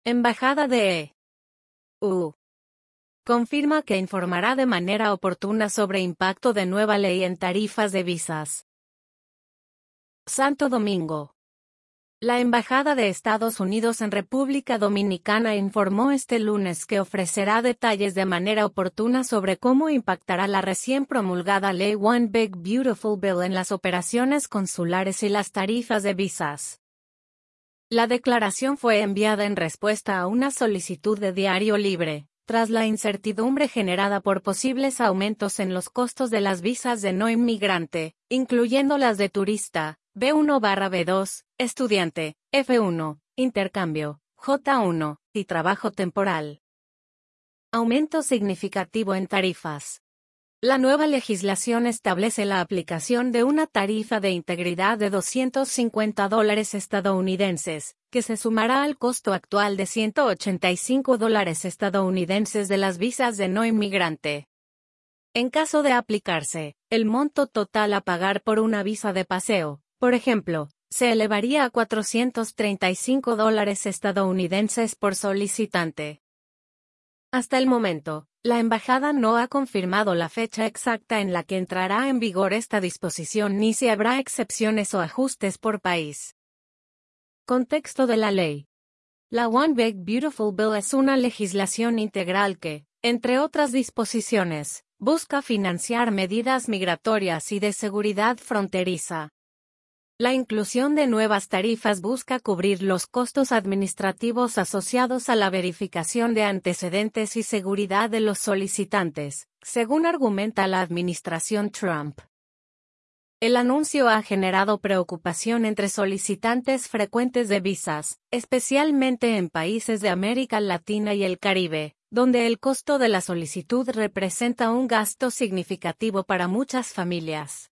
Embajada de EU. Confirma que informará de manera oportuna sobre impacto de nueva ley en tarifas de visas. Santo Domingo. La Embajada de Estados Unidos en República Dominicana informó este lunes que ofrecerá detalles de manera oportuna sobre cómo impactará la recién promulgada Ley One Big Beautiful Bill en las operaciones consulares y las tarifas de visas. La declaración fue enviada en respuesta a una solicitud de Diario Libre, tras la incertidumbre generada por posibles aumentos en los costos de las visas de no inmigrante, incluyendo las de turista, B1/B2, estudiante, F1, intercambio, J1, y trabajo temporal. Aumento significativo en tarifas. La nueva legislación establece la aplicación de una tarifa de integridad de $250 estadounidenses, que se sumará al costo actual de $185 estadounidenses de las visas de no inmigrante. En caso de aplicarse, el monto total a pagar por una visa de paseo, por ejemplo, se elevaría a $435 estadounidenses por solicitante. Hasta el momento, la embajada no ha confirmado la fecha exacta en la que entrará en vigor esta disposición ni si habrá excepciones o ajustes por país. Contexto de la ley. La One Big Beautiful Bill es una legislación integral que, entre otras disposiciones, busca financiar medidas migratorias y de seguridad fronteriza. La inclusión de nuevas tarifas busca cubrir los costos administrativos asociados a la verificación de antecedentes y seguridad de los solicitantes, según argumenta la administración Trump. El anuncio ha generado preocupación entre solicitantes frecuentes de visas, especialmente en países de América Latina y el Caribe, donde el costo de la solicitud representa un gasto significativo para muchas familias.